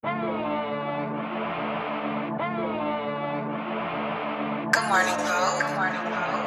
Good morning, Vogue. Good morning, Vogue.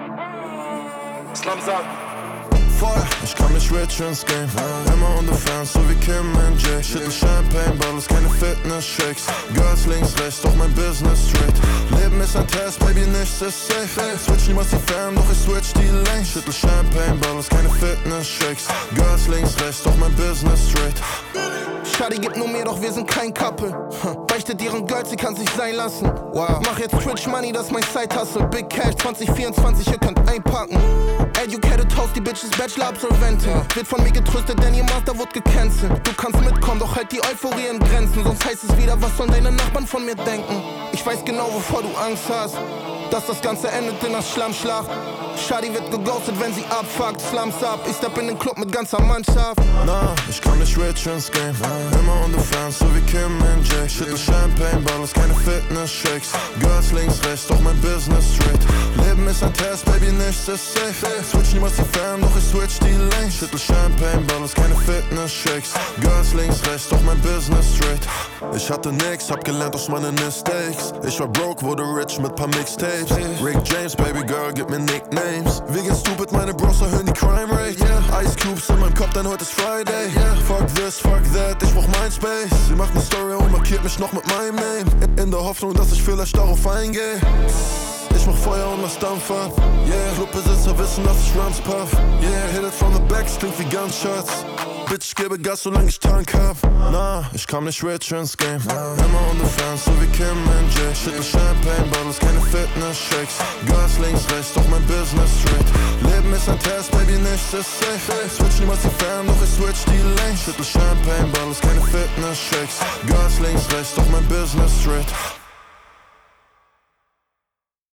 Slums up. Voll, ich komm nicht rich ins Game. Immer unter Fans, so wie Kim und Jay. Schüttel Champagne, Bottles, keine Fitness-Shakes. Girls links, rechts, doch mein Business straight. Leben ist ein Test, Baby, nichts ist safe. Switch niemals die Fam, doch ich switch die Lane. Schüttel Champagne, Bottles, keine Fitness-Shakes. Girls links, rechts, doch mein Business straight. Shadi gibt nur mir, doch wir sind kein Couple. Beichtet ihren Girls, sie kann sich sein lassen. Wow. Mach jetzt Twitch Money, das ist mein Side-Hustle. Big Cash 2024, ihr könnt einpacken. Educated Toast, die Bitch ist Bachelor-Absolventin. Wird von mir getröstet, denn ihr Master wurde gecancelt. Du kannst mitkommen, doch halt die Euphorie in Grenzen. Sonst heißt es wieder, was sollen deine Nachbarn von mir denken? Ich weiß genau, wovor du Angst hast. Dass das Ganze endet in der Schlammschlacht. Shadi wird geghostet, wenn sie abfuckt. Slums ab, ich step in den Club mit ganzer Mannschaft. Nah, ich komm nicht rich ins Game. Immer unter Fans, so wie Kim und Jay. Schüttel Champagne, Bottles, keine Fitness-Shakes. Girls links, rechts, doch mein Business straight. Leben ist ein Test, Baby, nichts ist safe. Switch niemals die Fam, doch ich switch die Lane. Schüttel Champagne, Bottles, keine Fitness-Shakes. Girls links, rechts, doch mein Business straight. Ich hatte nix, hab gelernt aus meinen Mistakes. Ich war broke, wurde rich mit paar Mixtapes. Rick James, Baby Girl, gib mir Nicknames. Wir gehen stupid, meine Bros erhöhen die Crime Rate. Ice Cubes in meinem Kopf, denn heute ist Friday. Fuck this, fuck that, ich brauch mein Space. Sie macht ne Story und markiert mich noch mit meinem Name. In der Hoffnung, dass ich vielleicht darauf eingehe. Ich mach Feuer und lass Dampf ab. Clubbesitzer wissen, dass ich Rums puff. Hit it from the back, es klingt wie Gunshots. Bitch, ich gebe Gas, solange ich Tank hab. Nah, ich komm nicht rich ins Game. Immer unter Fans, so wie Kim und Jay. Schüttel Champagne, Bottles, keine Fitness-Shakes. Girls links, rechts, doch mein Business straight. Leben ist ein Test, Baby, nichts ist safe. Switch niemals die Fam, doch ich switch die Lane. Schüttel Champagne, Bottles, keine Fitness-Shakes. Girls links, rechts, doch mein Business straight.